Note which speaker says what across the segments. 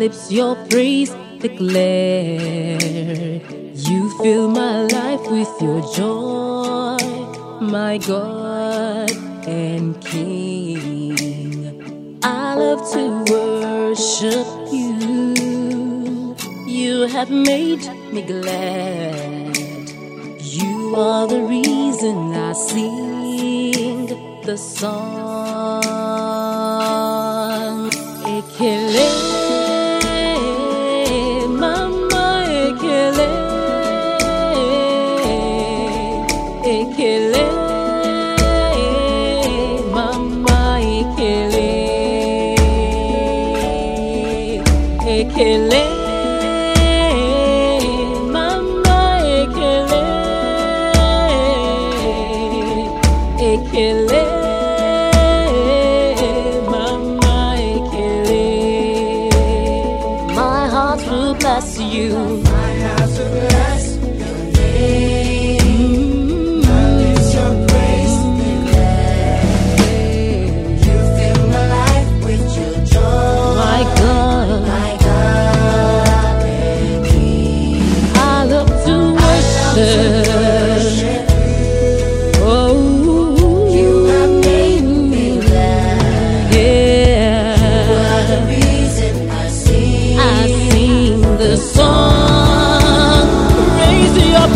Speaker 1: lips your praise declare. You fill my life with your joy, my God and King. I love to worship you. You have made me glad. You are the reason I sing the song. Ekele, mama ekele, ekele, mama ekele, ekele. Ekele, mama ekele. My heart will bless you.
Speaker 2: My heart will bless your name. I lift your praise declare. You fill my life with your joy,
Speaker 1: My God
Speaker 2: and King.
Speaker 1: I love to worship. The song, raise your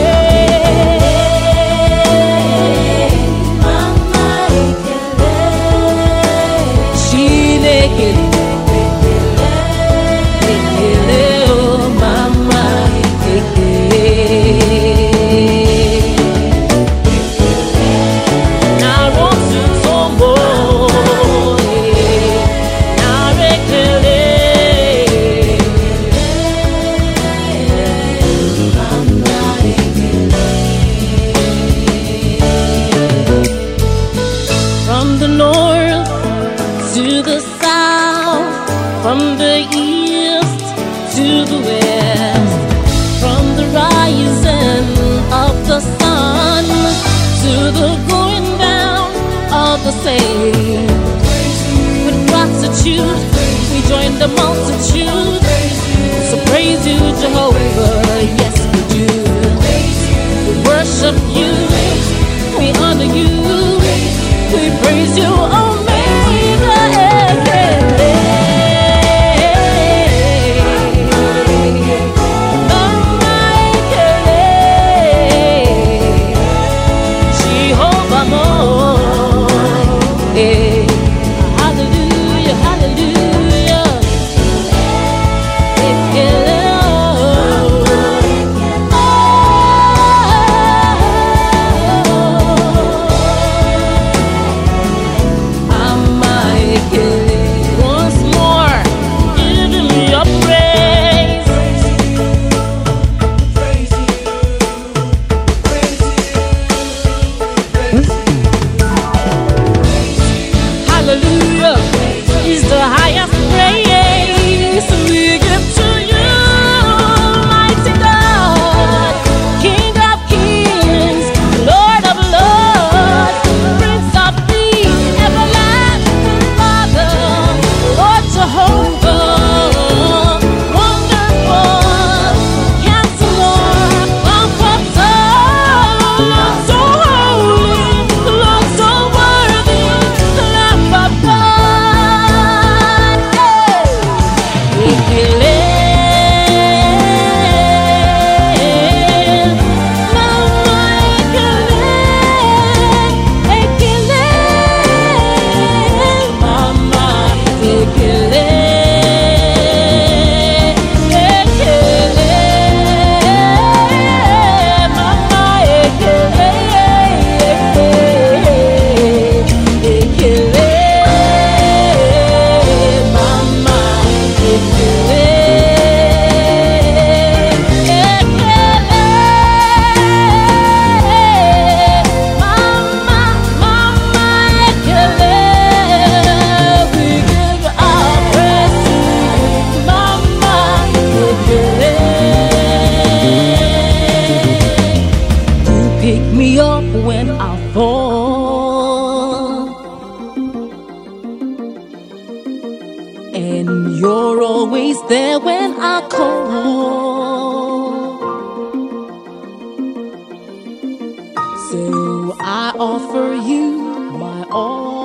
Speaker 1: praise.
Speaker 2: Mama ekele,
Speaker 1: Chineke, ekele, oh mama ekele. Naro tutombo, naro ekele. From the north to the south, from the east to the west, from the rising of the sun to the going down of the same. With gratitude, we join the multitude. So praise you, Jehovah, yes we do. We worship you, we honor you. We praise you, Omega. Mama ekele, Jehovah mo. Hallelujah, hallelujah. Ekele, oh. and you're always there when I call. So I offer you my all.